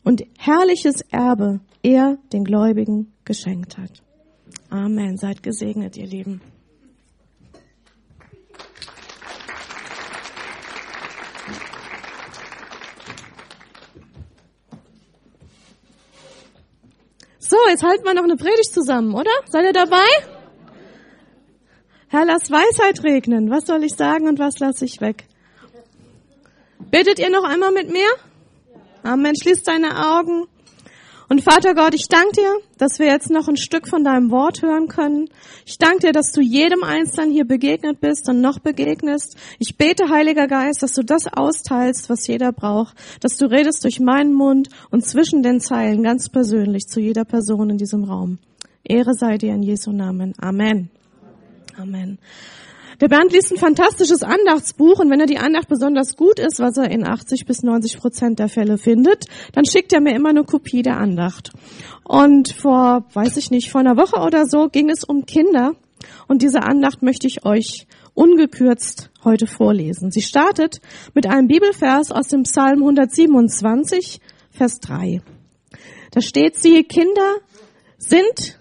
und herrliches Erbe er den Gläubigen geschenkt hat. Amen. Seid gesegnet, ihr Lieben. So, jetzt halten wir noch eine Predigt zusammen, oder? Seid ihr dabei? Herr, lass Weisheit regnen. Was soll ich sagen und was lasse ich weg? Betet ihr noch einmal mit mir? Amen. Schließt deine Augen. Und Vater Gott, ich danke dir, dass wir jetzt noch ein Stück von deinem Wort hören können. Ich danke dir, dass du jedem Einzelnen hier begegnet bist und noch begegnest. Ich bete, Heiliger Geist, dass du das austeilst, was jeder braucht. Dass du redest durch meinen Mund und zwischen den Zeilen ganz persönlich zu jeder Person in diesem Raum. Ehre sei dir in Jesu Namen. Amen. Amen. Der Bernd liest ein fantastisches Andachtsbuch und wenn er die Andacht besonders gut ist, was er in 80-90% der Fälle findet, dann schickt er mir immer eine Kopie der Andacht. Und vor einer Woche oder so ging es um Kinder und diese Andacht möchte ich euch ungekürzt heute vorlesen. Sie startet mit einem Bibelvers aus dem Psalm 127, Vers 3. Da steht, siehe, Kinder sind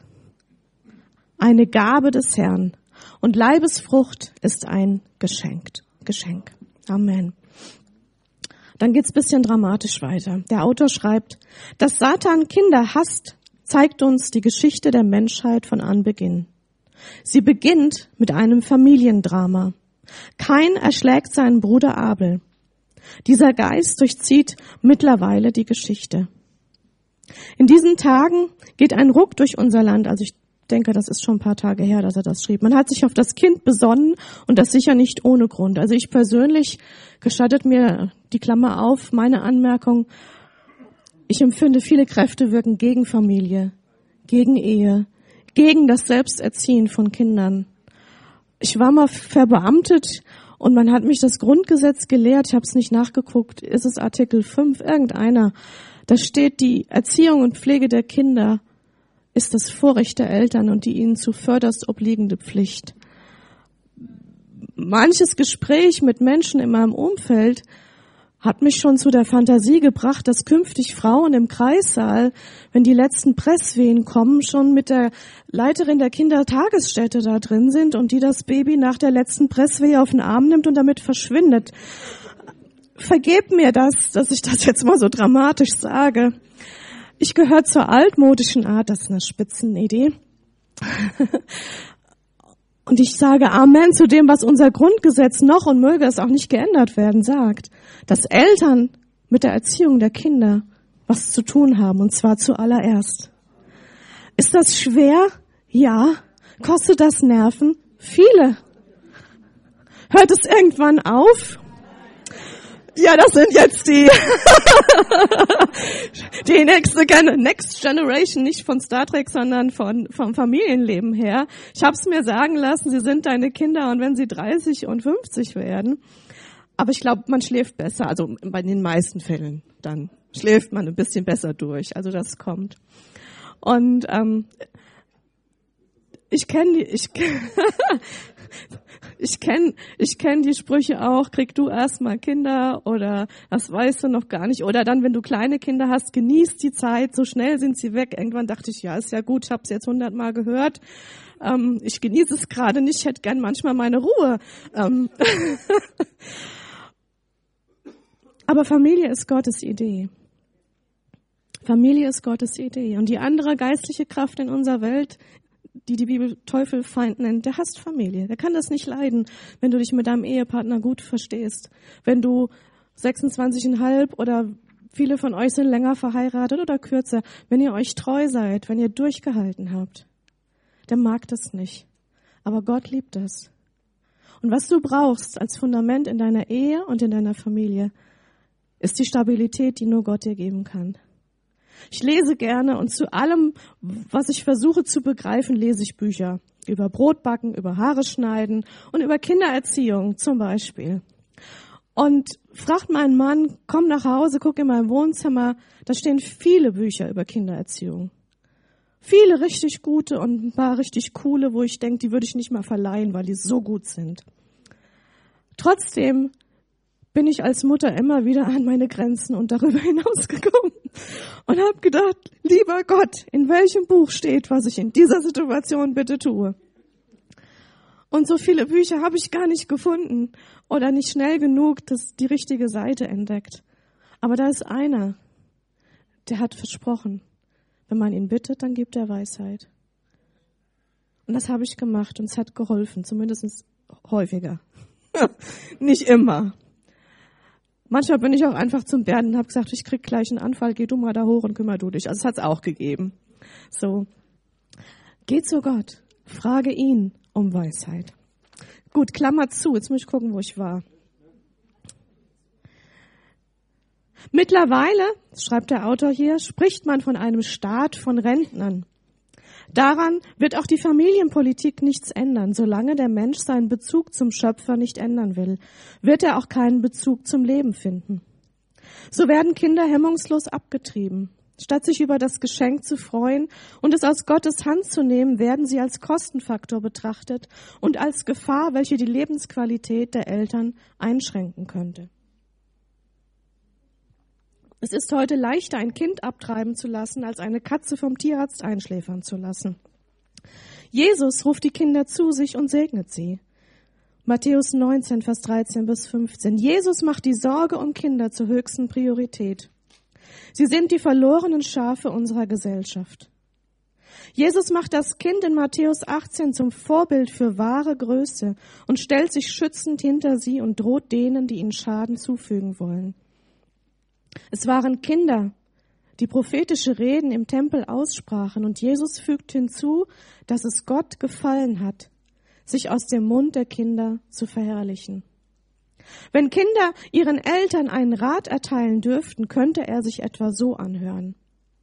eine Gabe des Herrn. Und Leibesfrucht ist ein Geschenk. Amen. Dann geht's ein bisschen dramatisch weiter. Der Autor schreibt, dass Satan Kinder hasst, zeigt uns die Geschichte der Menschheit von Anbeginn. Sie beginnt mit einem Familiendrama. Kain erschlägt seinen Bruder Abel. Dieser Geist durchzieht mittlerweile die Geschichte. In diesen Tagen geht ein Ruck durch unser Land, also ich denke, das ist schon ein paar Tage her, dass er das schrieb. Man hat sich auf das Kind besonnen und das sicher nicht ohne Grund. Also ich persönlich, gestattet mir die Klammer auf, meine Anmerkung, ich empfinde, viele Kräfte wirken gegen Familie, gegen Ehe, gegen das Selbsterziehen von Kindern. Ich war mal verbeamtet und man hat mich das Grundgesetz gelehrt, ich habe es nicht nachgeguckt, ist es Artikel 5, irgendeiner. Da steht, die Erziehung und Pflege der Kinder ist das Vorrecht der Eltern und die ihnen zuvörderst obliegende Pflicht. Manches Gespräch mit Menschen in meinem Umfeld hat mich schon zu der Fantasie gebracht, dass künftig Frauen im Kreissaal, wenn die letzten Presswehen kommen, schon mit der Leiterin der Kindertagesstätte da drin sind und die das Baby nach der letzten Presswehe auf den Arm nimmt und damit verschwindet. Vergebt mir das, dass ich das jetzt mal so dramatisch sage. Ich gehöre zur altmodischen Art, das ist eine Spitzenidee. Und ich sage Amen zu dem, was unser Grundgesetz noch, und möge es auch nicht geändert werden, sagt, dass Eltern mit der Erziehung der Kinder was zu tun haben, und zwar zuallererst. Ist das schwer? Ja. Kostet das Nerven? Viele. Hört es irgendwann auf? Ja, das sind jetzt die Next Generation, nicht von Star Trek, sondern vom Familienleben her. Ich habe es mir sagen lassen, sie sind deine Kinder und wenn sie 30 und 50 werden. Aber ich glaube, man schläft besser, also bei den meisten Fällen, dann schläft man ein bisschen besser durch. Also das kommt. Und ich kenn die Sprüche auch, krieg du erstmal Kinder oder das weißt du noch gar nicht. Oder dann, wenn du kleine Kinder hast, genieß die Zeit, so schnell sind sie weg. Irgendwann dachte ich, ja, ist ja gut, ich habe es jetzt 100-mal gehört. Ich genieße es gerade nicht, ich hätte gern manchmal meine Ruhe. Aber Familie ist Gottes Idee. Familie ist Gottes Idee. Und die andere geistliche Kraft in unserer Welt, die die Bibel Teufelfeind nennt, der hasst Familie. Der kann das nicht leiden, wenn du dich mit deinem Ehepartner gut verstehst. Wenn du 26,5 oder viele von euch sind länger verheiratet oder kürzer, wenn ihr euch treu seid, wenn ihr durchgehalten habt, der mag das nicht. Aber Gott liebt das. Und was du brauchst als Fundament in deiner Ehe und in deiner Familie, ist die Stabilität, die nur Gott dir geben kann. Ich lese gerne und zu allem, was ich versuche zu begreifen, lese ich Bücher. Über Brotbacken, über Haare schneiden und über Kindererziehung zum Beispiel. Und fragt meinen Mann, komm nach Hause, guck in mein Wohnzimmer, da stehen viele Bücher über Kindererziehung. Viele richtig gute und ein paar richtig coole, wo ich denke, die würde ich nicht mal verleihen, weil die so gut sind. Trotzdem bin ich als Mutter immer wieder an meine Grenzen und darüber hinaus gekommen. und habe gedacht, lieber Gott, in welchem Buch steht, was ich in dieser Situation bitte tue? Und so viele Bücher habe ich gar nicht gefunden oder nicht schnell genug die richtige Seite entdeckt. Aber da ist einer, der hat versprochen, wenn man ihn bittet, dann gibt er Weisheit. Und das habe ich gemacht und es hat geholfen, zumindest häufiger. Nicht immer. Manchmal bin ich auch einfach zum Bernd und habe gesagt, ich krieg gleich einen Anfall, geh du mal da hoch und kümmer du dich. Also es hat es auch gegeben. So, geh zu Gott, frage ihn um Weisheit. Gut, Klammer zu, jetzt muss ich gucken, wo ich war. Mittlerweile, schreibt der Autor hier, spricht man von einem Staat von Rentnern. Daran wird auch die Familienpolitik nichts ändern. Solange der Mensch seinen Bezug zum Schöpfer nicht ändern will, wird er auch keinen Bezug zum Leben finden. So werden Kinder hemmungslos abgetrieben. Statt sich über das Geschenk zu freuen und es aus Gottes Hand zu nehmen, werden sie als Kostenfaktor betrachtet und als Gefahr, welche die Lebensqualität der Eltern einschränken könnte. Es ist heute leichter, ein Kind abtreiben zu lassen, als eine Katze vom Tierarzt einschläfern zu lassen. Jesus ruft die Kinder zu sich und segnet sie. Matthäus 19, Vers 13 bis 15. Jesus macht die Sorge um Kinder zur höchsten Priorität. Sie sind die verlorenen Schafe unserer Gesellschaft. Jesus macht das Kind in Matthäus 18 zum Vorbild für wahre Größe und stellt sich schützend hinter sie und droht denen, die ihnen Schaden zufügen wollen. Es waren Kinder, die prophetische Reden im Tempel aussprachen, und Jesus fügt hinzu, dass es Gott gefallen hat, sich aus dem Mund der Kinder zu verherrlichen. Wenn Kinder ihren Eltern einen Rat erteilen dürften, könnte er sich etwa so anhören.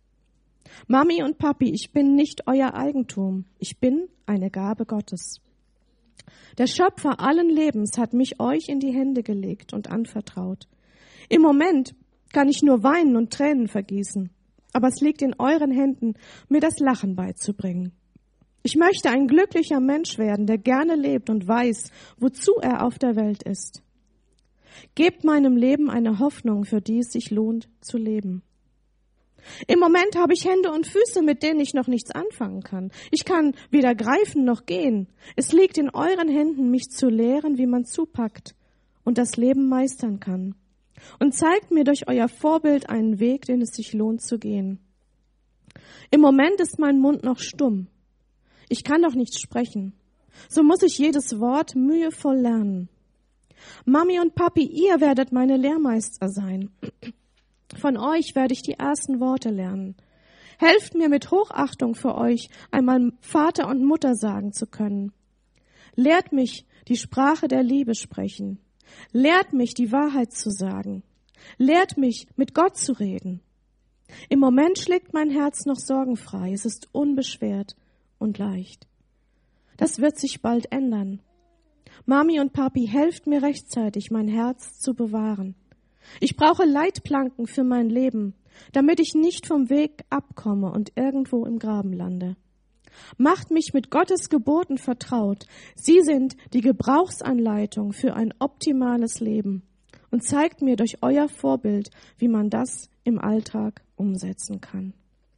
Mami und Papi, ich bin nicht euer Eigentum, ich bin eine Gabe Gottes. Der Schöpfer allen Lebens hat mich euch in die Hände gelegt und anvertraut. Im Moment kann ich nur weinen und Tränen vergießen, aber es liegt in euren Händen, mir das Lachen beizubringen. Ich möchte ein glücklicher Mensch werden, der gerne lebt und weiß, wozu er auf der Welt ist. Gebt meinem Leben eine Hoffnung, für die es sich lohnt zu leben. Im Moment habe ich Hände und Füße, mit denen ich noch nichts anfangen kann. Ich kann weder greifen noch gehen. Es liegt in euren Händen, mich zu lehren, wie man zupackt und das Leben meistern kann. Und zeigt mir durch euer Vorbild einen Weg, den es sich lohnt zu gehen. Im Moment ist mein Mund noch stumm. Ich kann doch nicht sprechen. So muss ich jedes Wort mühevoll lernen. Mami und Papi, ihr werdet meine Lehrmeister sein. Von euch werde ich die ersten Worte lernen. Helft mir mit Hochachtung für euch, einmal Vater und Mutter sagen zu können. Lehrt mich, die Sprache der Liebe sprechen. Lehrt mich, die Wahrheit zu sagen. Lehrt mich, mit Gott zu reden. Im Moment schlägt mein Herz noch sorgenfrei. Es ist unbeschwert und leicht. Das wird sich bald ändern. Mami und Papi, helft mir rechtzeitig, mein Herz zu bewahren. Ich brauche Leitplanken für mein Leben, damit ich nicht vom Weg abkomme und irgendwo im Graben lande. Macht mich mit Gottes Geboten vertraut. Sie sind die Gebrauchsanleitung für ein optimales Leben und zeigt mir durch euer Vorbild, wie man das im Alltag umsetzen kann.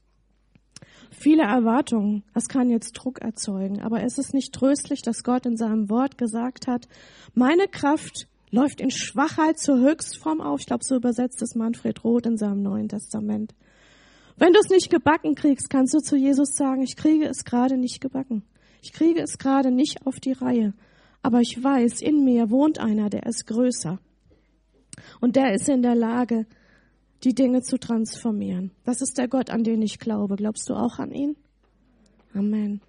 Viele Erwartungen, das kann jetzt Druck erzeugen, aber es ist nicht tröstlich, dass Gott in seinem Wort gesagt hat, meine Kraft läuft in Schwachheit zur Höchstform auf. Ich glaube, so übersetzt es Manfred Roth in seinem Neuen Testament. Wenn du es nicht gebacken kriegst, kannst du zu Jesus sagen, ich kriege es gerade nicht gebacken. Ich kriege es gerade nicht auf die Reihe. Aber ich weiß, in mir wohnt einer, der ist größer. Und der ist in der Lage, die Dinge zu transformieren. Das ist der Gott, an den ich glaube. Glaubst du auch an ihn? Amen.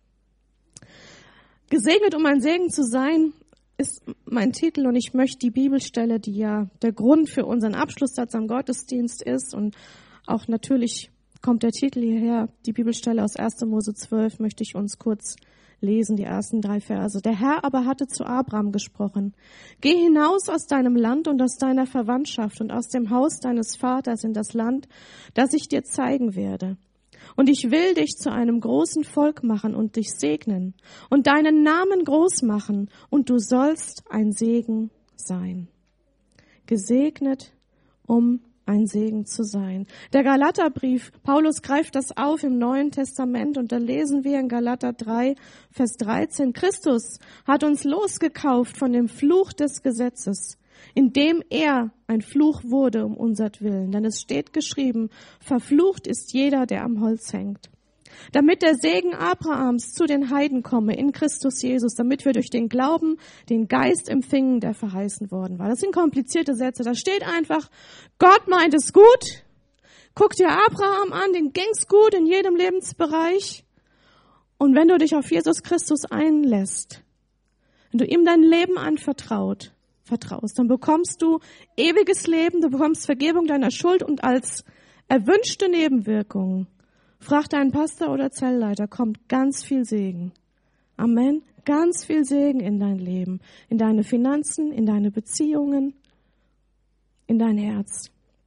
Gesegnet, um ein Segen zu sein, ist mein Titel, und ich möchte die Bibelstelle, die ja der Grund für unseren Abschlusssatz am Gottesdienst ist, und auch natürlich kommt der Titel hierher, die Bibelstelle aus 1. Mose 12, möchte ich uns kurz lesen, die ersten 3 Verse. Der Herr aber hatte zu Abraham gesprochen, geh hinaus aus deinem Land und aus deiner Verwandtschaft und aus dem Haus deines Vaters in das Land, das ich dir zeigen werde. Und ich will dich zu einem großen Volk machen und dich segnen und deinen Namen groß machen, und du sollst ein Segen sein. Gesegnet, um ein Segen zu sein. Der Galaterbrief, Paulus greift das auf im Neuen Testament und da lesen wir in Galater 3, Vers 13, Christus hat uns losgekauft von dem Fluch des Gesetzes, indem er ein Fluch wurde um unsertwillen. Denn es steht geschrieben, verflucht ist jeder, der am Holz hängt. Damit der Segen Abrahams zu den Heiden komme in Christus Jesus, damit wir durch den Glauben den Geist empfingen, der verheißen worden war. Das sind komplizierte Sätze. Da steht einfach, Gott meint es gut. Guck dir Abraham an, den ging's gut in jedem Lebensbereich. Und wenn du dich auf Jesus Christus einlässt, wenn du ihm dein Leben vertraust, dann bekommst du ewiges Leben, du bekommst Vergebung deiner Schuld und als erwünschte Nebenwirkung, frag deinen Pastor oder Zellleiter, kommt ganz viel Segen. Amen. Ganz viel Segen in dein Leben, in deine Finanzen, in deine Beziehungen, in dein Herz.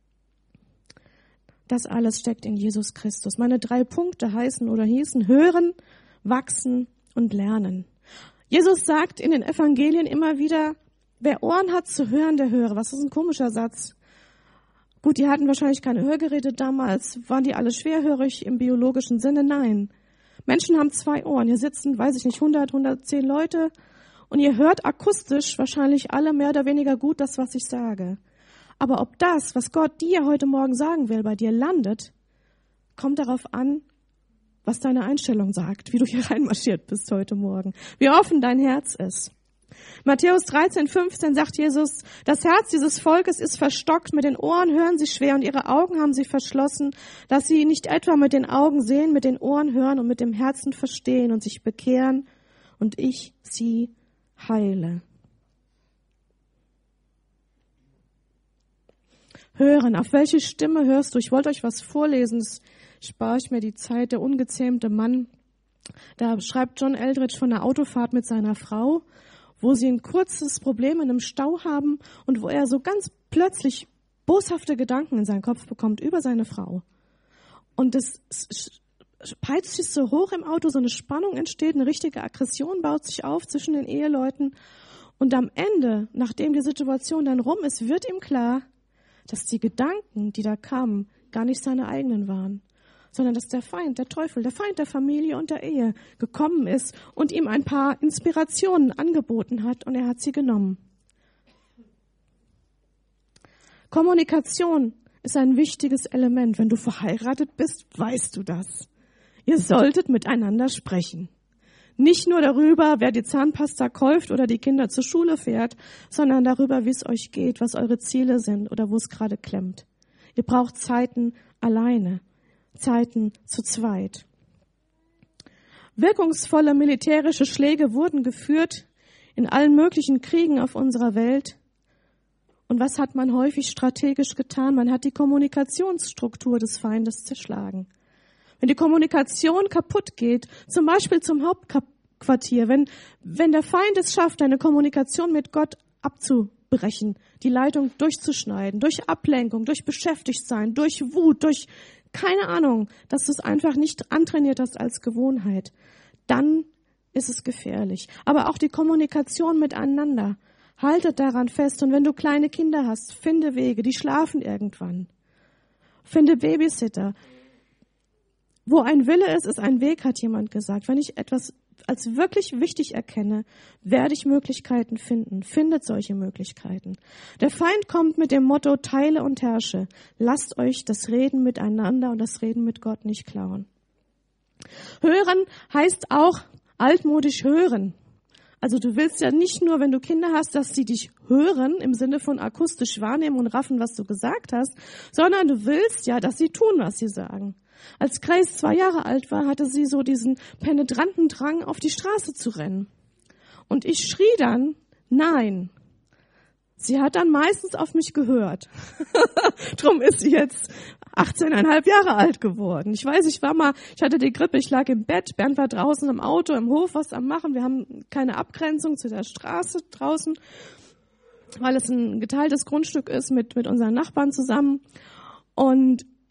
Das alles steckt in Jesus Christus. Meine 3 Punkte hießen hören, wachsen und lernen. Jesus sagt in den Evangelien immer wieder, wer Ohren hat zu hören, der höre. Was ist ein komischer Satz? Gut, die hatten wahrscheinlich keine Hörgeräte damals. Waren die alle schwerhörig im biologischen Sinne? Nein. Menschen haben 2 Ohren. Hier sitzen, 110 Leute. Und ihr hört akustisch wahrscheinlich alle mehr oder weniger gut das, was ich sage. Aber ob das, was Gott dir heute Morgen sagen will, bei dir landet, kommt darauf an, was deine Einstellung sagt, wie du hier reinmarschiert bist heute Morgen. Wie offen dein Herz ist. Matthäus 13, 15 sagt Jesus, das Herz dieses Volkes ist verstockt, mit den Ohren hören sie schwer und ihre Augen haben sie verschlossen, dass sie nicht etwa mit den Augen sehen, mit den Ohren hören und mit dem Herzen verstehen und sich bekehren und ich sie heile. Hören, auf welche Stimme hörst du? Ich wollte euch was vorlesen, das spare ich mir die Zeit. Der ungezähmte Mann, da schreibt John Eldredge von einer Autofahrt mit seiner Frau, wo sie ein kurzes Problem in einem Stau haben und wo er so ganz plötzlich boshafte Gedanken in seinen Kopf bekommt über seine Frau. Und das peitscht sich so hoch im Auto, so eine Spannung entsteht, eine richtige Aggression baut sich auf zwischen den Eheleuten. Und am Ende, nachdem die Situation dann rum ist, wird ihm klar, dass die Gedanken, die da kamen, gar nicht seine eigenen waren, sondern dass der Feind, der Teufel, der Feind der Familie und der Ehe gekommen ist und ihm ein paar Inspirationen angeboten hat und er hat sie genommen. Kommunikation ist ein wichtiges Element. Wenn du verheiratet bist, weißt du das. Ihr solltet miteinander sprechen. Nicht nur darüber, wer die Zahnpasta kauft oder die Kinder zur Schule fährt, sondern darüber, wie es euch geht, was eure Ziele sind oder wo es gerade klemmt. Ihr braucht Zeiten alleine, Zeiten zu zweit. Wirkungsvolle militärische Schläge wurden geführt in allen möglichen Kriegen auf unserer Welt. Und was hat man häufig strategisch getan? Man hat die Kommunikationsstruktur des Feindes zerschlagen. Wenn die Kommunikation kaputt geht, zum Beispiel zum Hauptquartier, wenn der Feind es schafft, eine Kommunikation mit Gott abzubrechen, die Leitung durchzuschneiden, durch Ablenkung, durch Beschäftigtsein, durch Wut, durch keine Ahnung, dass du es einfach nicht antrainiert hast als Gewohnheit, dann ist es gefährlich. Aber auch die Kommunikation miteinander, haltet daran fest. Und wenn du kleine Kinder hast, finde Wege, die schlafen irgendwann. Finde Babysitter. Wo ein Wille ist, ist ein Weg, hat jemand gesagt. Wenn ich etwas als wirklich wichtig erkenne, werde ich Möglichkeiten finden. Findet solche Möglichkeiten. Der Feind kommt mit dem Motto, teile und herrsche. Lasst euch das Reden miteinander und das Reden mit Gott nicht klauen. Hören heißt auch altmodisch hören. Also du willst ja nicht nur, wenn du Kinder hast, dass sie dich hören, im Sinne von akustisch wahrnehmen und raffen, was du gesagt hast, sondern du willst ja, dass sie tun, was sie sagen. Als Grace 2 Jahre alt war, hatte sie so diesen penetranten Drang, auf die Straße zu rennen. Und ich schrie dann, nein. Sie hat dann meistens auf mich gehört. Drum ist sie jetzt 18,5 Jahre alt geworden. Ich weiß, ich hatte die Grippe, ich lag im Bett, Bernd war draußen im Auto, im Hof was am Machen. Wir haben keine Abgrenzung zu der Straße draußen, weil es ein geteiltes Grundstück ist mit unseren Nachbarn zusammen. Und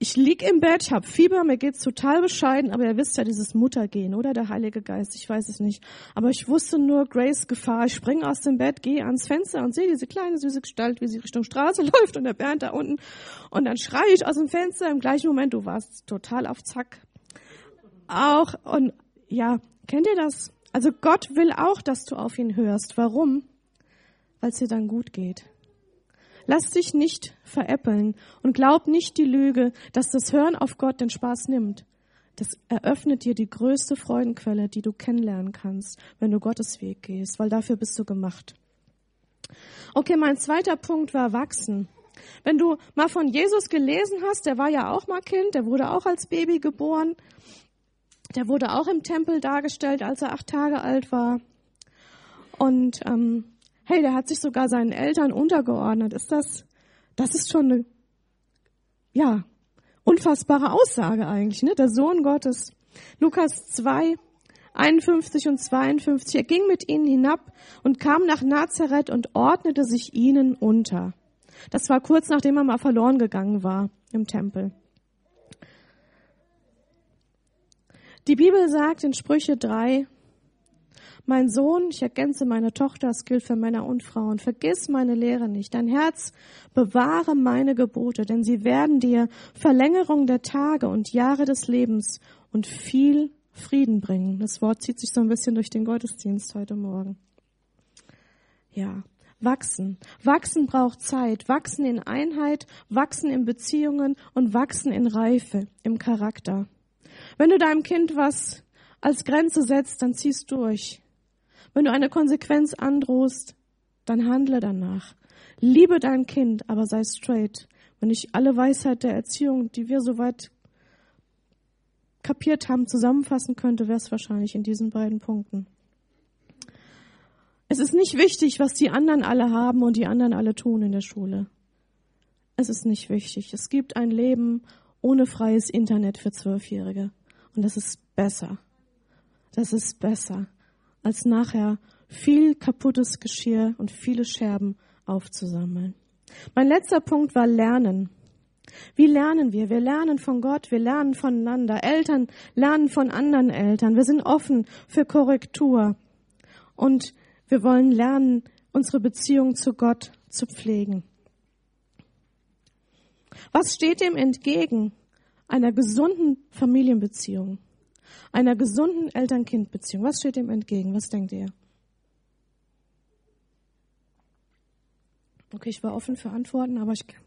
Ich lieg im Bett, ich habe Fieber, mir geht's total bescheiden, aber ihr wisst ja, dieses Muttergehen oder der Heilige Geist, ich weiß es nicht. Aber ich wusste nur, Grace, Gefahr. Ich springe aus dem Bett, gehe ans Fenster und sehe diese kleine süße Gestalt, wie sie Richtung Straße läuft und der Bernd da unten. Und dann schreie ich aus dem Fenster im gleichen Moment, du warst total auf Zack. Auch, und ja, kennt ihr das? Also Gott will auch, dass du auf ihn hörst. Warum? Weil es dir dann gut geht. Lass dich nicht veräppeln und glaub nicht die Lüge, dass das Hören auf Gott den Spaß nimmt. Das eröffnet dir die größte Freudenquelle, die du kennenlernen kannst, wenn du Gottes Weg gehst, weil dafür bist du gemacht. Okay, mein zweiter Punkt war wachsen. Wenn du mal von Jesus gelesen hast, der war ja auch mal Kind, der wurde auch als Baby geboren, der wurde auch im Tempel dargestellt, als er 8 Tage alt war. Und hey, der hat sich sogar seinen Eltern untergeordnet. Das ist schon eine, ja, unfassbare Aussage eigentlich, ne? Der Sohn Gottes. Lukas 2, 51 und 52. Er ging mit ihnen hinab und kam nach Nazareth und ordnete sich ihnen unter. Das war kurz nachdem er mal verloren gegangen war im Tempel. Die Bibel sagt in Sprüche 3, mein Sohn, ich ergänze meine Tochter, das gilt für Männer und Frauen, vergiss meine Lehre nicht. Dein Herz bewahre meine Gebote, denn sie werden dir Verlängerung der Tage und Jahre des Lebens und viel Frieden bringen. Das Wort zieht sich so ein bisschen durch den Gottesdienst heute Morgen. Ja, wachsen. Wachsen braucht Zeit. Wachsen in Einheit, wachsen in Beziehungen und wachsen in Reife, im Charakter. Wenn du deinem Kind was als Grenze setzt, dann zieh's durch. Wenn du eine Konsequenz androhst, dann handle danach. Liebe dein Kind, aber sei straight. Wenn ich alle Weisheit der Erziehung, die wir soweit kapiert haben, zusammenfassen könnte, wäre es wahrscheinlich in diesen beiden Punkten. Es ist nicht wichtig, was die anderen alle haben und die anderen alle tun in der Schule. Es ist nicht wichtig. Es gibt ein Leben ohne freies Internet für 12-Jährige. Und das ist besser. Das ist besser, als nachher viel kaputtes Geschirr und viele Scherben aufzusammeln. Mein letzter Punkt war Lernen. Wie lernen wir? Wir lernen von Gott, wir lernen voneinander. Eltern lernen von anderen Eltern. Wir sind offen für Korrektur. Und wir wollen lernen, unsere Beziehung zu Gott zu pflegen. Was steht dem entgegen? Einer gesunden Familienbeziehung. Einer gesunden Eltern-Kind-Beziehung. Was steht dem entgegen? Was denkt ihr? Okay, ich war offen für Antworten, aber ich...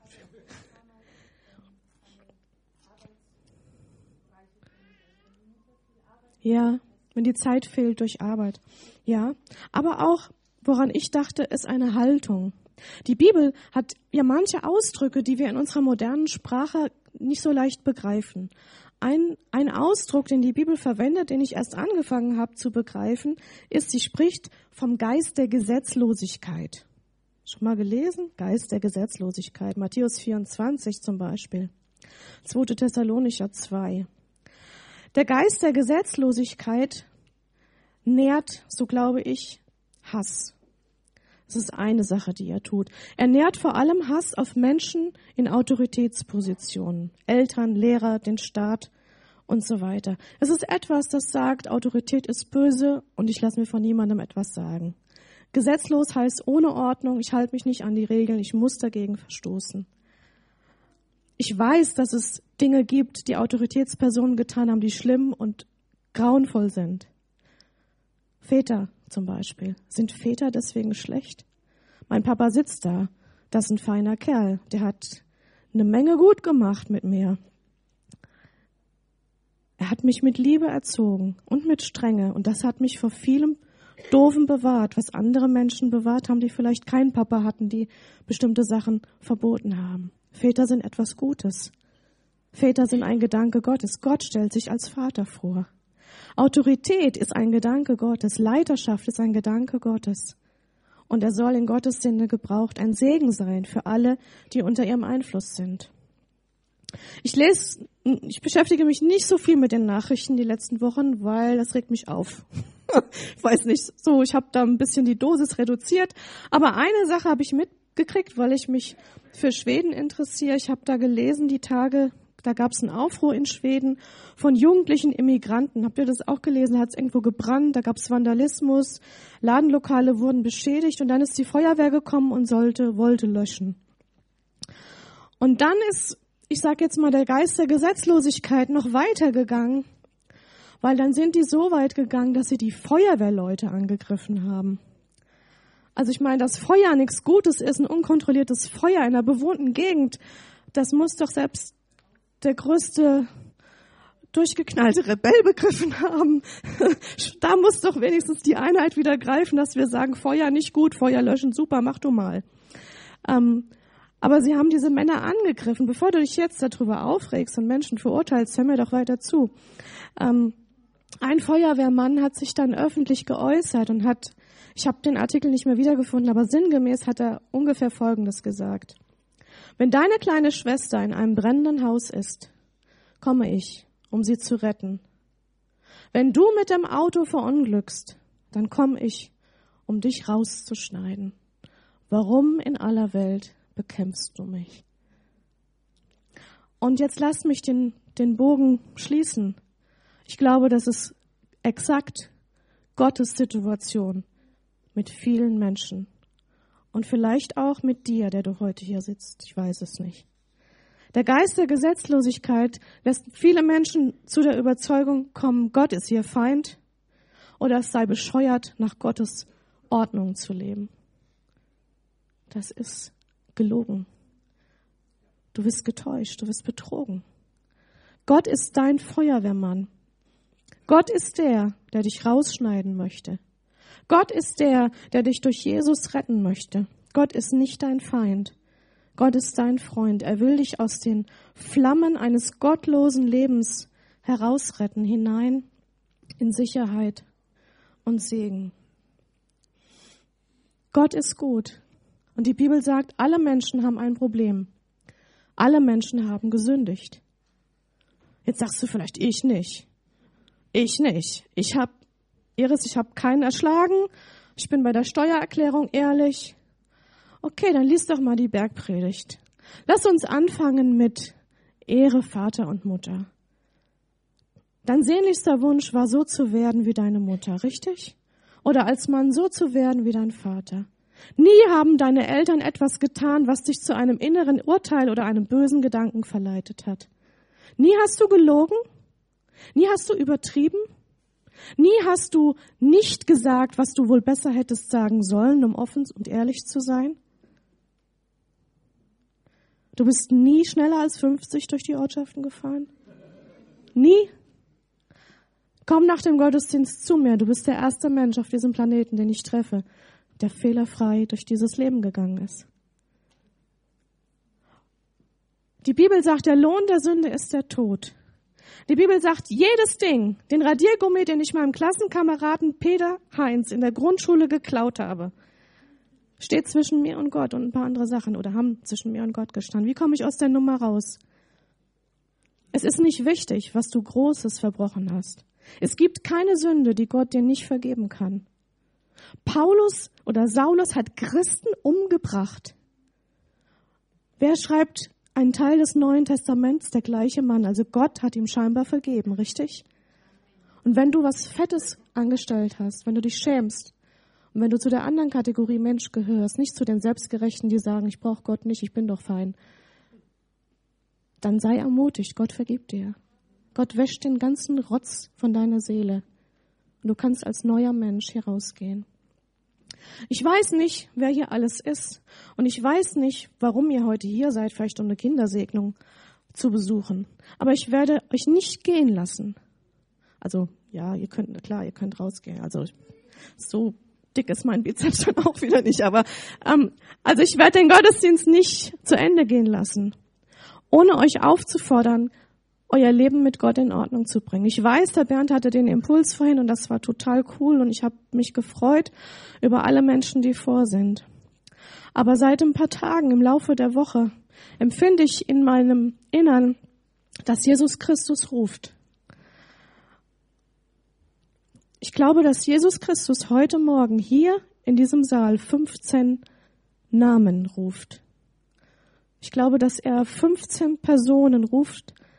Ja, wenn die Zeit fehlt durch Arbeit. Ja, aber auch, woran ich dachte, ist eine Haltung. Die Bibel hat ja manche Ausdrücke, die wir in unserer modernen Sprache nicht so leicht begreifen. Ein Ausdruck, den die Bibel verwendet, den ich erst angefangen habe zu begreifen, ist, sie spricht vom Geist der Gesetzlosigkeit. Schon mal gelesen? Geist der Gesetzlosigkeit. Matthäus 24 zum Beispiel. 2. Thessalonicher 2. Der Geist der Gesetzlosigkeit nährt, so glaube ich, Hass. Das ist eine Sache, die er tut. Er nährt vor allem Hass auf Menschen in Autoritätspositionen. Eltern, Lehrer, den Staat und so weiter. Es ist etwas, das sagt, Autorität ist böse und ich lasse mir von niemandem etwas sagen. Gesetzlos heißt ohne Ordnung, ich halte mich nicht an die Regeln, ich muss dagegen verstoßen. Ich weiß, dass es Dinge gibt, die Autoritätspersonen getan haben, die schlimm und grauenvoll sind. Väter zum Beispiel. Sind Väter deswegen schlecht? Mein Papa sitzt da. Das ist ein feiner Kerl. Der hat eine Menge gut gemacht mit mir. Er hat mich mit Liebe erzogen und mit Strenge. Und das hat mich vor vielem Doofen bewahrt, was andere Menschen bewahrt haben, die vielleicht keinen Papa hatten, die bestimmte Sachen verboten haben. Väter sind etwas Gutes. Väter sind ein Gedanke Gottes. Gott stellt sich als Vater vor. Autorität ist ein Gedanke Gottes. Leiterschaft ist ein Gedanke Gottes. Und er soll in Gottes Sinne gebraucht ein Segen sein für alle, die unter ihrem Einfluss sind. Ich beschäftige mich nicht so viel mit den Nachrichten die letzten Wochen, weil das regt mich auf. Ich weiß nicht, ich habe da ein bisschen die Dosis reduziert. Aber eine Sache habe ich mitgekriegt, weil ich mich für Schweden interessiere. Ich habe da gelesen die Tage, Da gab es einen Aufruhr in Schweden von jugendlichen Immigranten. Habt ihr das auch gelesen? Da hat es irgendwo gebrannt, da gab es Vandalismus, Ladenlokale wurden beschädigt und dann ist die Feuerwehr gekommen und wollte löschen. Und dann ist, ich sage jetzt mal, der Geist der Gesetzlosigkeit noch weitergegangen, weil dann sind die so weit gegangen, dass sie die Feuerwehrleute angegriffen haben. Also ich meine, dass Feuer nichts Gutes ist, ein unkontrolliertes Feuer in einer bewohnten Gegend, das muss doch selbst der größte durchgeknallte Rebell begriffen haben. Da muss doch wenigstens die Einheit wieder greifen, dass wir sagen, Feuer nicht gut, Feuer löschen, super, mach du mal. Aber sie haben diese Männer angegriffen. Bevor du dich jetzt darüber aufregst und Menschen verurteilst, hör mir doch weiter zu. Ein Feuerwehrmann hat sich dann öffentlich geäußert und ich habe den Artikel nicht mehr wiedergefunden, aber sinngemäß hat er ungefähr Folgendes gesagt. Wenn deine kleine Schwester in einem brennenden Haus ist, komme ich, um sie zu retten. Wenn du mit dem Auto verunglückst, dann komme ich, um dich rauszuschneiden. Warum in aller Welt bekämpfst du mich? Und jetzt lasst mich den Bogen schließen. Ich glaube, das ist exakt Gottes Situation mit vielen Menschen. Und vielleicht auch mit dir, der du heute hier sitzt. Ich weiß es nicht. Der Geist der Gesetzlosigkeit lässt viele Menschen zu der Überzeugung kommen, Gott ist ihr Feind oder es sei bescheuert, nach Gottes Ordnung zu leben. Das ist gelogen. Du wirst getäuscht, du wirst betrogen. Gott ist dein Feuerwehrmann. Gott ist der dich rausschneiden möchte. Gott ist der dich durch Jesus retten möchte. Gott ist nicht dein Feind. Gott ist dein Freund. Er will dich aus den Flammen eines gottlosen Lebens herausretten, hinein in Sicherheit und Segen. Gott ist gut. Und die Bibel sagt, alle Menschen haben ein Problem. Alle Menschen haben gesündigt. Jetzt sagst du vielleicht, ich nicht. Ich nicht. Ich habe keinen erschlagen. Ich bin bei der Steuererklärung ehrlich. Okay, dann lies doch mal die Bergpredigt. Lass uns anfangen mit Ehre Vater und Mutter. Dein sehnlichster Wunsch war, so zu werden wie deine Mutter, richtig? Oder als Mann so zu werden wie dein Vater. Nie haben deine Eltern etwas getan, was dich zu einem inneren Urteil oder einem bösen Gedanken verleitet hat. Nie hast du gelogen? Nie hast du übertrieben? Nie hast du nicht gesagt, was du wohl besser hättest sagen sollen, um offen und ehrlich zu sein? Du bist nie schneller als 50 durch die Ortschaften gefahren? Nie? Komm nach dem Gottesdienst zu mir. Du bist der erste Mensch auf diesem Planeten, den ich treffe, der fehlerfrei durch dieses Leben gegangen ist. Die Bibel sagt, der Lohn der Sünde ist der Tod. Die Bibel sagt, jedes Ding, den Radiergummi, den ich meinem Klassenkameraden Peter Heinz in der Grundschule geklaut habe, steht zwischen mir und Gott und ein paar andere Sachen oder haben zwischen mir und Gott gestanden. Wie komme ich aus der Nummer raus? Es ist nicht wichtig, was du Großes verbrochen hast. Es gibt keine Sünde, die Gott dir nicht vergeben kann. Paulus oder Saulus hat Christen umgebracht. Wer schreibt einen Teil des Neuen Testaments? Der gleiche Mann. Also Gott hat ihm scheinbar vergeben, richtig? Und wenn du was Fettes angestellt hast, wenn du dich schämst und wenn du zu der anderen Kategorie Mensch gehörst, nicht zu den Selbstgerechten, die sagen, ich brauche Gott nicht, ich bin doch fein, dann sei ermutigt, Gott vergibt dir. Gott wäscht den ganzen Rotz von deiner Seele. Und du kannst als neuer Mensch hier rausgehen. Ich weiß nicht, wer hier alles ist. Und ich weiß nicht, warum ihr heute hier seid, vielleicht um eine Kindersegnung zu besuchen. Aber ich werde euch nicht gehen lassen. Also, ja, ihr könnt rausgehen. Also, so dick ist mein Bizeps dann auch wieder nicht. Aber, also ich werde den Gottesdienst nicht zu Ende gehen lassen, ohne euch aufzufordern, euer Leben mit Gott in Ordnung zu bringen. Ich weiß, der Bernd hatte den Impuls vorhin und das war total cool und ich habe mich gefreut über alle Menschen, die vor sind. Aber seit ein paar Tagen im Laufe der Woche empfinde ich in meinem Innern, dass Jesus Christus ruft. Ich glaube, dass Jesus Christus heute Morgen hier in diesem Saal 15 Namen ruft. Ich glaube, dass er 15 Personen ruft,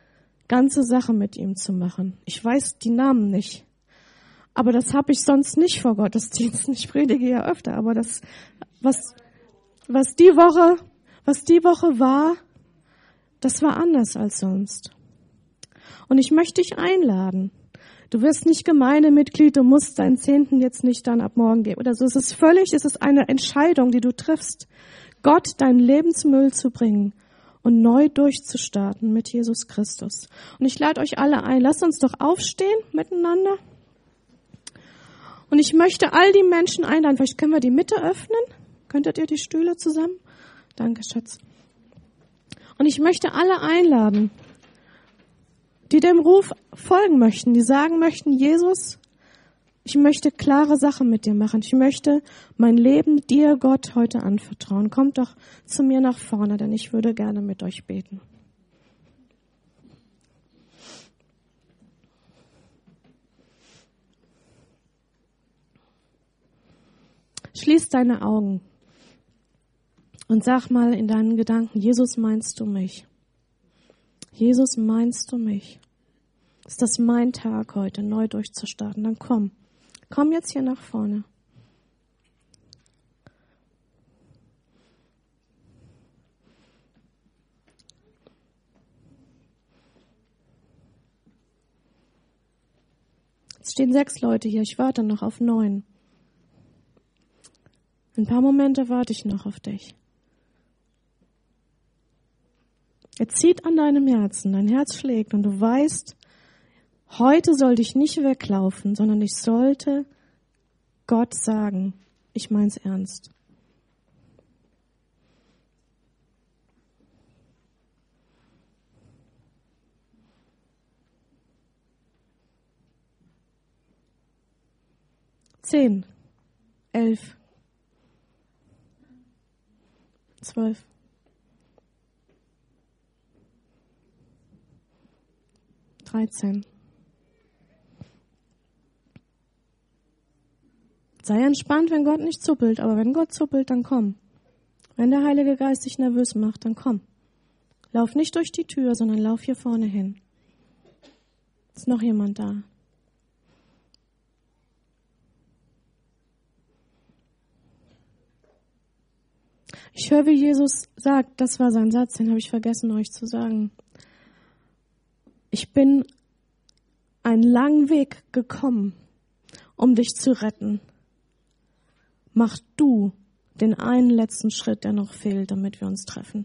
ganze Sache mit ihm zu machen. Ich weiß die Namen nicht. Aber das habe ich sonst nicht vor Gottesdiensten. Ich predige ja öfter. Aber das, was die Woche war, das war anders als sonst. Und ich möchte dich einladen. Du wirst nicht Gemeindemitglied, du musst deinen Zehnten jetzt nicht dann ab morgen geben oder so. Es ist eine Entscheidung, die du triffst, Gott deinen Lebensmüll zu bringen und neu durchzustarten mit Jesus Christus. Und ich lade euch alle ein, lasst uns doch aufstehen miteinander. Und ich möchte all die Menschen einladen. Vielleicht können wir die Mitte öffnen. Könntet ihr die Stühle zusammen? Danke, Schatz. Und ich möchte alle einladen, die dem Ruf folgen möchten, die sagen möchten, Jesus, ich möchte klare Sachen mit dir machen. Ich möchte mein Leben dir, Gott, heute anvertrauen. Kommt doch zu mir nach vorne, denn ich würde gerne mit euch beten. Schließ deine Augen und sag mal in deinen Gedanken, Jesus, meinst du mich? Jesus, meinst du mich? Ist das mein Tag heute, neu durchzustarten? Dann komm. Komm jetzt hier nach vorne. Es stehen 6 Leute hier. Ich warte noch auf 9. Ein paar Momente warte ich noch auf dich. Er zieht an deinem Herzen, dein Herz schlägt und du weißt, heute sollte ich nicht weglaufen, sondern ich sollte Gott sagen, ich mein's ernst. Zehn, 11, 12. Sei entspannt, wenn Gott nicht zuppelt, aber wenn Gott zuppelt, dann komm. Wenn der Heilige Geist dich nervös macht, dann komm. Lauf nicht durch die Tür, sondern lauf hier vorne hin. Ist noch jemand da? Ich höre, wie Jesus sagt, das war sein Satz, den habe ich vergessen, euch zu sagen. Ich bin einen langen Weg gekommen, um dich zu retten. Mach du den einen letzten Schritt, der noch fehlt, damit wir uns treffen.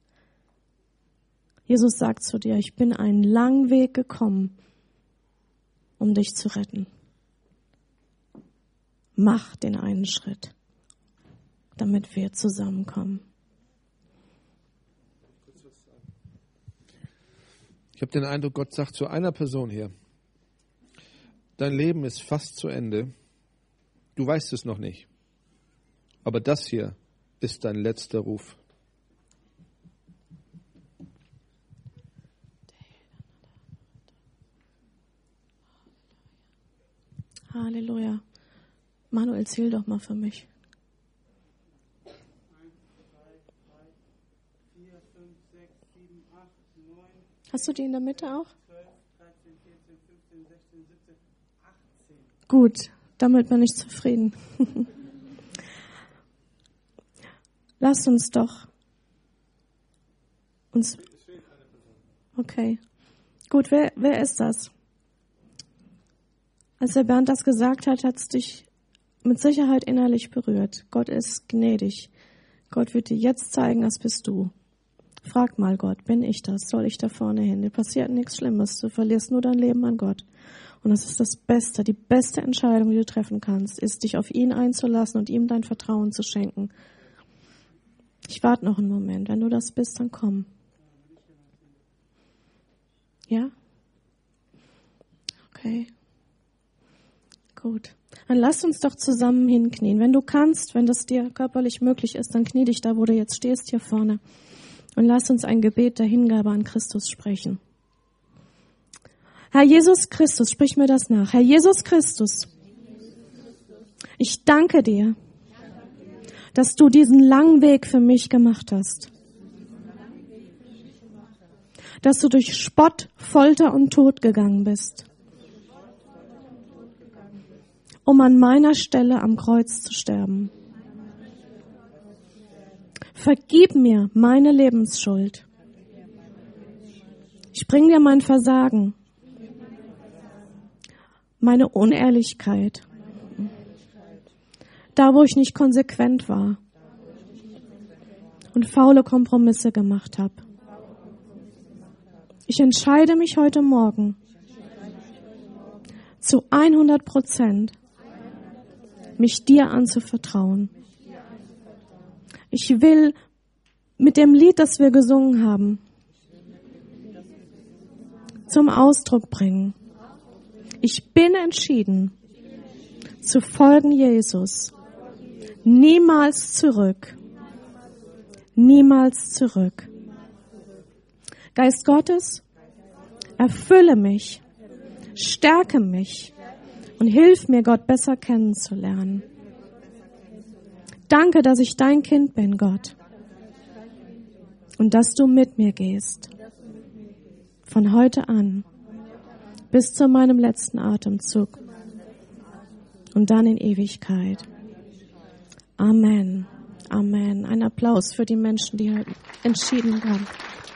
Jesus sagt zu dir, ich bin einen langen Weg gekommen, um dich zu retten. Mach den einen Schritt, damit wir zusammenkommen. Ich habe den Eindruck, Gott sagt zu einer Person hier, dein Leben ist fast zu Ende, du weißt es noch nicht, aber das hier ist dein letzter Ruf. Halleluja. Manuel, zähl doch mal für mich. 1, 2, 3, 4, 5, 6, 7, 8, 9. Hast du die in der Mitte auch? 12, 13, 14, 15, 16, 17, 18. Gut, damit bin ich zufrieden. Lass uns doch uns. Okay. Gut, wer ist das? Als der Bernd das gesagt hat, hat es dich mit Sicherheit innerlich berührt. Gott ist gnädig. Gott wird dir jetzt zeigen, das bist du. Frag mal Gott, bin ich das? Soll ich da vorne hin? Dir passiert nichts Schlimmes. Du verlierst nur dein Leben an Gott. Und das ist das Beste, die beste Entscheidung, die du treffen kannst, ist, dich auf ihn einzulassen und ihm dein Vertrauen zu schenken. Ich warte noch einen Moment. Wenn du das bist, dann komm. Ja? Okay. Gut. Dann lass uns doch zusammen hinknien. Wenn du kannst, wenn das dir körperlich möglich ist, dann knie dich da, wo du jetzt stehst, hier vorne. Und lass uns ein Gebet der Hingabe an Christus sprechen. Herr Jesus Christus, sprich mir das nach. Herr Jesus Christus, ich danke dir, dass du diesen langen Weg für mich gemacht hast. dass du durch Spott, Folter und Tod gegangen bist, um an meiner Stelle am Kreuz zu sterben. Vergib mir meine Lebensschuld. Ich bring dir mein Versagen, meine Unehrlichkeit, da wo ich nicht konsequent war und faule Kompromisse gemacht habe. Ich entscheide mich heute Morgen zu 100%, mich dir anzuvertrauen. Ich will mit dem Lied, das wir gesungen haben, zum Ausdruck bringen. Ich bin entschieden, zu folgen Jesus. Niemals zurück. Niemals zurück. Geist Gottes, erfülle mich, stärke mich und hilf mir, Gott besser kennenzulernen. Danke, dass ich dein Kind bin, Gott, und dass du mit mir gehst. Von heute an bis zu meinem letzten Atemzug und dann in Ewigkeit. Amen. Amen. Ein Applaus für die Menschen, die heute entschieden haben.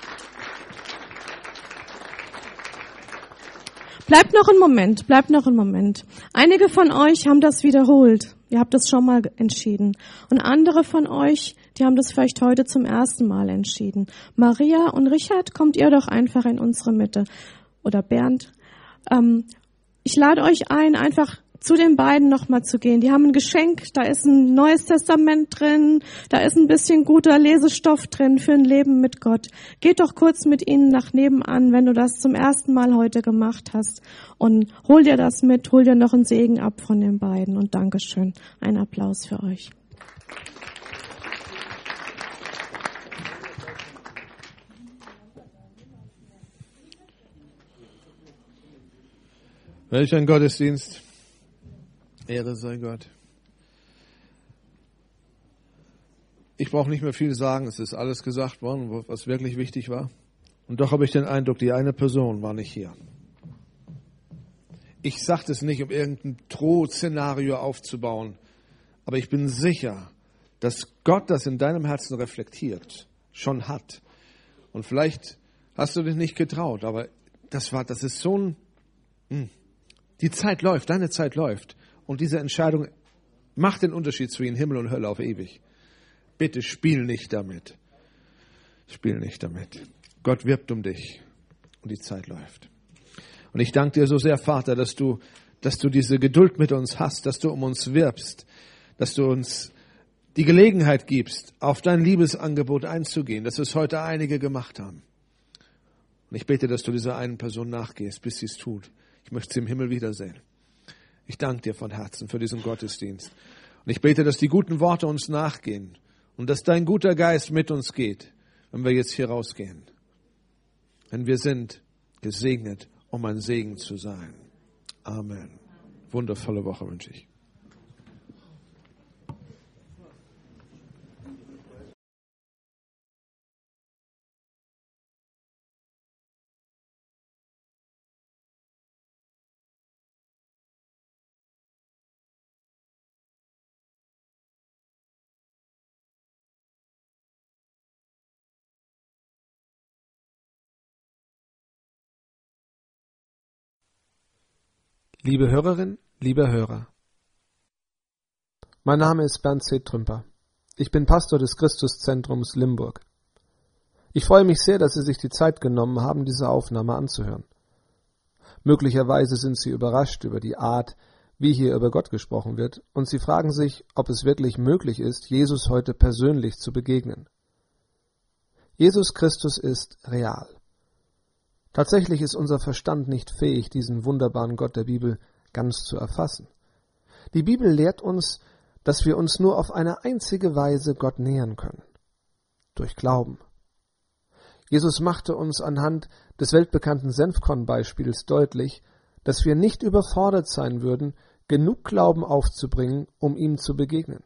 Bleibt noch einen Moment. Einige von euch haben das wiederholt. Ihr habt das schon mal entschieden. Und andere von euch, die haben das vielleicht heute zum ersten Mal entschieden. Maria und Richard, kommt ihr doch einfach in unsere Mitte. Oder Bernd. Ich lade euch ein, einfach zu den beiden nochmal zu gehen. Die haben ein Geschenk, da ist ein Neues Testament drin, da ist ein bisschen guter Lesestoff drin für ein Leben mit Gott. Geht doch kurz mit ihnen nach nebenan, wenn du das zum ersten Mal heute gemacht hast, und hol dir das mit, hol dir noch einen Segen ab von den beiden, und Dankeschön. Ein Applaus für euch. Welch ein Gottesdienst. Ehre sei Gott. Ich brauche nicht mehr viel sagen, es ist alles gesagt worden, was wirklich wichtig war. Und doch habe ich den Eindruck, die eine Person war nicht hier. Ich sage das nicht, um irgendein Drohszenario aufzubauen, aber ich bin sicher, dass Gott das in deinem Herzen reflektiert, schon hat. Und vielleicht hast du dich nicht getraut, aber das ist so ein... Die Zeit läuft, deine Zeit läuft. Und diese Entscheidung macht den Unterschied zwischen Himmel und Hölle auf ewig. Bitte spiel nicht damit. Spiel nicht damit. Gott wirbt um dich und die Zeit läuft. Und ich danke dir so sehr, Vater, dass du diese Geduld mit uns hast, dass du um uns wirbst, dass du uns die Gelegenheit gibst, auf dein Liebesangebot einzugehen, dass es heute einige gemacht haben. Und ich bete, dass du dieser einen Person nachgehst, bis sie es tut. Ich möchte sie im Himmel wiedersehen. Ich danke dir von Herzen für diesen Gottesdienst. Und ich bete, dass die guten Worte uns nachgehen und dass dein guter Geist mit uns geht, wenn wir jetzt hier rausgehen. Denn wir sind gesegnet, um ein Segen zu sein. Amen. Wundervolle Woche wünsche ich. Liebe Hörerin, lieber Hörer, mein Name ist Bernd C. Trümper. Ich bin Pastor des Christuszentrums Limburg. Ich freue mich sehr, dass Sie sich die Zeit genommen haben, diese Aufnahme anzuhören. Möglicherweise sind Sie überrascht über die Art, wie hier über Gott gesprochen wird, und Sie fragen sich, ob es wirklich möglich ist, Jesus heute persönlich zu begegnen. Jesus Christus ist real. Tatsächlich ist unser Verstand nicht fähig, diesen wunderbaren Gott der Bibel ganz zu erfassen. Die Bibel lehrt uns, dass wir uns nur auf eine einzige Weise Gott nähern können: durch Glauben. Jesus machte uns anhand des weltbekannten Senfkorn-Beispiels deutlich, dass wir nicht überfordert sein würden, genug Glauben aufzubringen, um ihm zu begegnen.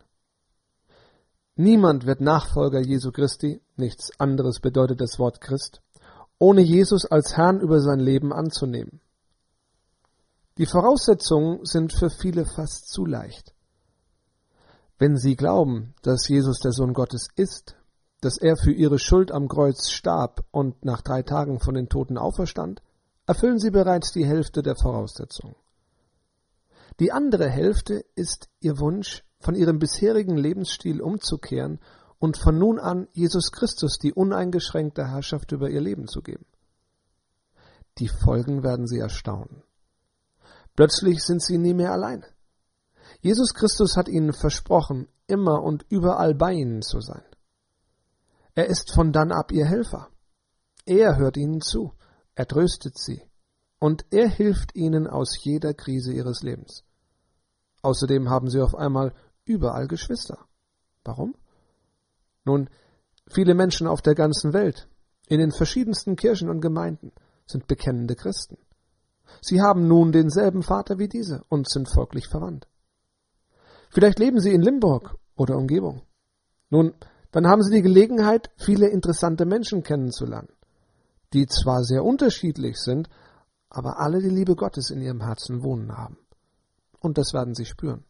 Niemand wird Nachfolger Jesu Christi, nichts anderes bedeutet das Wort Christ, ohne Jesus als Herrn über sein Leben anzunehmen. Die Voraussetzungen sind für viele fast zu leicht. Wenn sie glauben, dass Jesus der Sohn Gottes ist, dass er für ihre Schuld am Kreuz starb und nach 3 Tagen von den Toten auferstand, erfüllen sie bereits die Hälfte der Voraussetzungen. Die andere Hälfte ist ihr Wunsch, von ihrem bisherigen Lebensstil umzukehren und von nun an Jesus Christus die uneingeschränkte Herrschaft über ihr Leben zu geben. Die Folgen werden sie erstaunen. Plötzlich sind sie nie mehr allein. Jesus Christus hat ihnen versprochen, immer und überall bei ihnen zu sein. Er ist von dann ab ihr Helfer. Er hört ihnen zu, er tröstet sie und er hilft ihnen aus jeder Krise ihres Lebens. Außerdem haben sie auf einmal überall Geschwister. Warum? Nun, viele Menschen auf der ganzen Welt, in den verschiedensten Kirchen und Gemeinden, sind bekennende Christen. Sie haben nun denselben Vater wie diese und sind folglich verwandt. Vielleicht leben sie in Limburg oder Umgebung. Nun, dann haben sie die Gelegenheit, viele interessante Menschen kennenzulernen, die zwar sehr unterschiedlich sind, aber alle die Liebe Gottes in ihrem Herzen wohnen haben. Und das werden sie spüren.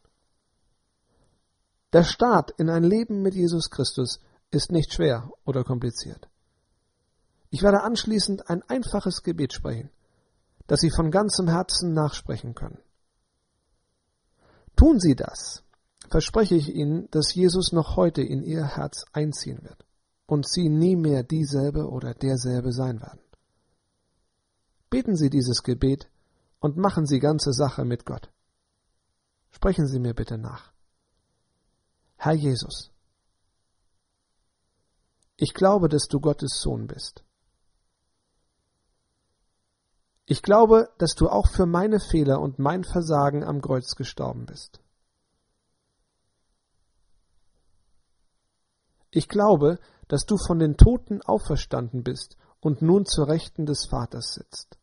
Der Start in ein Leben mit Jesus Christus ist nicht schwer oder kompliziert. Ich werde anschließend ein einfaches Gebet sprechen, das Sie von ganzem Herzen nachsprechen können. Tun Sie das, verspreche ich Ihnen, dass Jesus noch heute in Ihr Herz einziehen wird und Sie nie mehr dieselbe oder derselbe sein werden. Beten Sie dieses Gebet und machen Sie ganze Sache mit Gott. Sprechen Sie mir bitte nach. Herr Jesus, ich glaube, dass du Gottes Sohn bist. Ich glaube, dass du auch für meine Fehler und mein Versagen am Kreuz gestorben bist. Ich glaube, dass du von den Toten auferstanden bist und nun zur Rechten des Vaters sitzt.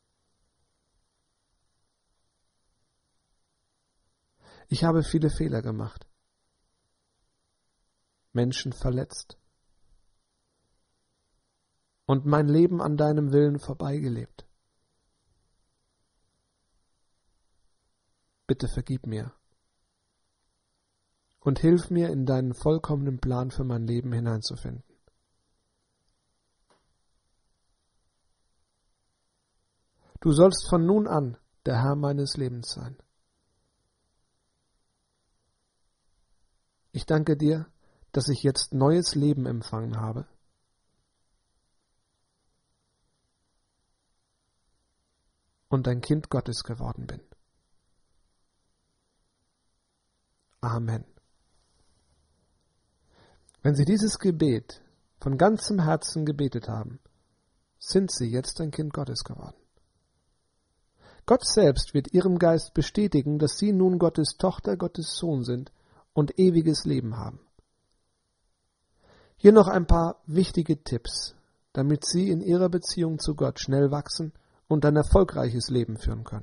Ich habe viele Fehler gemacht, Menschen verletzt und mein Leben an deinem Willen vorbeigelebt. Bitte vergib mir und hilf mir, in deinen vollkommenen Plan für mein Leben hineinzufinden. Du sollst von nun an der Herr meines Lebens sein. Ich danke dir, dass ich jetzt neues Leben empfangen habe. Und ein Kind Gottes geworden bin. Amen. Wenn Sie dieses Gebet von ganzem Herzen gebetet haben, sind Sie jetzt ein Kind Gottes geworden. Gott selbst wird Ihrem Geist bestätigen, dass Sie nun Gottes Tochter, Gottes Sohn sind und ewiges Leben haben. Hier noch ein paar wichtige Tipps, damit Sie in Ihrer Beziehung zu Gott schnell wachsen und ein erfolgreiches Leben führen können.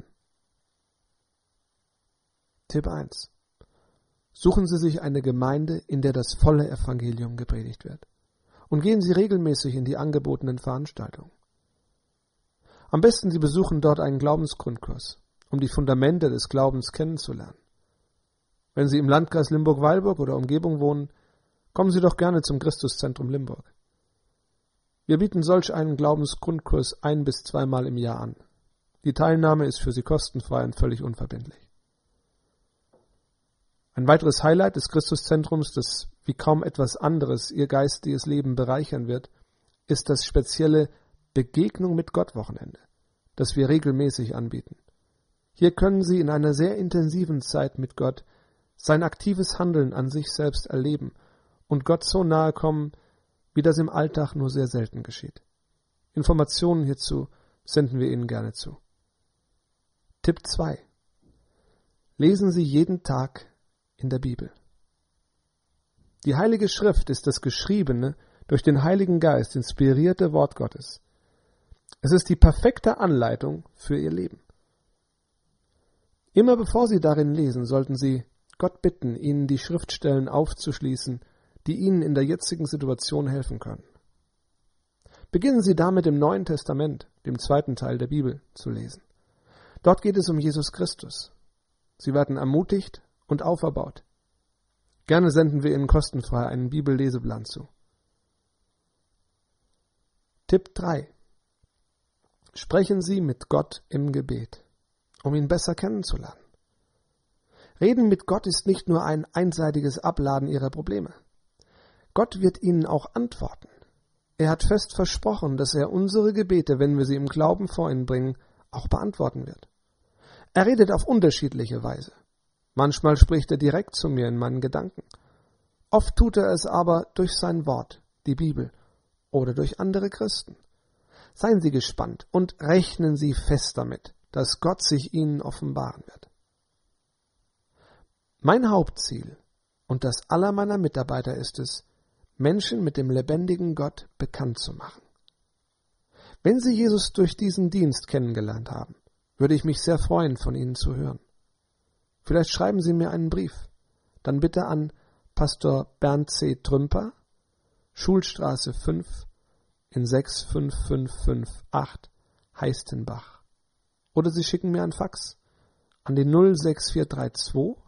Tipp 1. Suchen Sie sich eine Gemeinde, in der das volle Evangelium gepredigt wird. Und gehen Sie regelmäßig in die angebotenen Veranstaltungen. Am besten Sie besuchen dort einen Glaubensgrundkurs, um die Fundamente des Glaubens kennenzulernen. Wenn Sie im Landkreis Limburg-Weilburg oder Umgebung wohnen, kommen Sie doch gerne zum Christuszentrum Limburg. Wir bieten solch einen Glaubensgrundkurs 1- bis 2-mal im Jahr an. Die Teilnahme ist für Sie kostenfrei und völlig unverbindlich. Ein weiteres Highlight des Christuszentrums, das wie kaum etwas anderes Ihr geistiges Leben bereichern wird, ist das spezielle Begegnung mit Gott Wochenende, das wir regelmäßig anbieten. Hier können Sie in einer sehr intensiven Zeit mit Gott sein aktives Handeln an sich selbst erleben und Gott so nahe kommen, wie das im Alltag nur sehr selten geschieht. Informationen hierzu senden wir Ihnen gerne zu. Tipp 2. Lesen Sie jeden Tag in der Bibel. Die Heilige Schrift ist das geschriebene, durch den Heiligen Geist inspirierte Wort Gottes. Es ist die perfekte Anleitung für Ihr Leben. Immer bevor Sie darin lesen, sollten Sie Gott bitten, Ihnen die Schriftstellen aufzuschließen, die Ihnen in der jetzigen Situation helfen können. Beginnen Sie damit im Neuen Testament, dem zweiten Teil der Bibel, zu lesen. Dort geht es um Jesus Christus. Sie werden ermutigt und auferbaut. Gerne senden wir Ihnen kostenfrei einen Bibelleseplan zu. Tipp 3. Sprechen Sie mit Gott im Gebet, um ihn besser kennenzulernen. Reden mit Gott ist nicht nur ein einseitiges Abladen Ihrer Probleme. Gott wird Ihnen auch antworten. Er hat fest versprochen, dass er unsere Gebete, wenn wir sie im Glauben vor ihn bringen, auch beantworten wird. Er redet auf unterschiedliche Weise. Manchmal spricht er direkt zu mir in meinen Gedanken. Oft tut er es aber durch sein Wort, die Bibel, oder durch andere Christen. Seien Sie gespannt und rechnen Sie fest damit, dass Gott sich Ihnen offenbaren wird. Mein Hauptziel und das aller meiner Mitarbeiter ist es, Menschen mit dem lebendigen Gott bekannt zu machen. Wenn Sie Jesus durch diesen Dienst kennengelernt haben, würde ich mich sehr freuen, von Ihnen zu hören. Vielleicht schreiben Sie mir einen Brief, dann bitte an Pastor Bernd C. Trümper, Schulstraße 5 in 65558 Heistenbach. Oder Sie schicken mir ein Fax an die 06432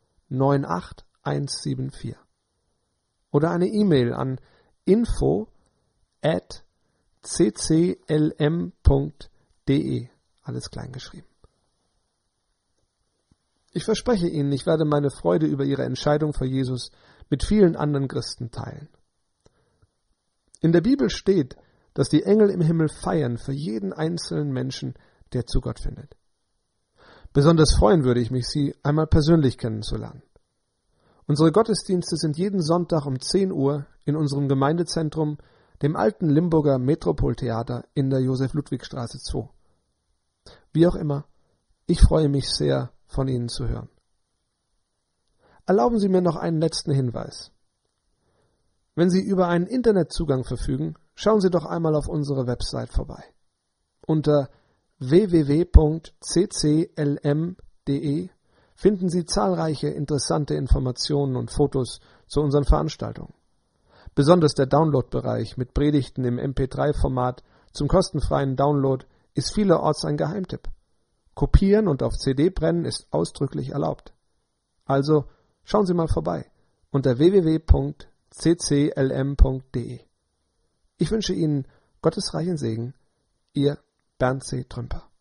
98174. Oder eine E-Mail an info@cclm.de, alles klein geschrieben. Ich verspreche Ihnen, ich werde meine Freude über Ihre Entscheidung für Jesus mit vielen anderen Christen teilen. In der Bibel steht, dass die Engel im Himmel feiern für jeden einzelnen Menschen, der zu Gott findet. Besonders freuen würde ich mich, Sie einmal persönlich kennenzulernen. Unsere Gottesdienste sind jeden Sonntag um 10 Uhr in unserem Gemeindezentrum, dem alten Limburger Metropoltheater in der Josef-Ludwig-Straße 2. Wie auch immer, ich freue mich sehr, von Ihnen zu hören. Erlauben Sie mir noch einen letzten Hinweis. Wenn Sie über einen Internetzugang verfügen, schauen Sie doch einmal auf unsere Website vorbei. Unter www.cclm.de finden Sie zahlreiche interessante Informationen und Fotos zu unseren Veranstaltungen. Besonders der Download-Bereich mit Predigten im MP3-Format zum kostenfreien Download ist vielerorts ein Geheimtipp. Kopieren und auf CD brennen ist ausdrücklich erlaubt. Also schauen Sie mal vorbei unter www.cclm.de. Ich wünsche Ihnen Gottes reichen Segen, Ihr Bernd C. Trümper.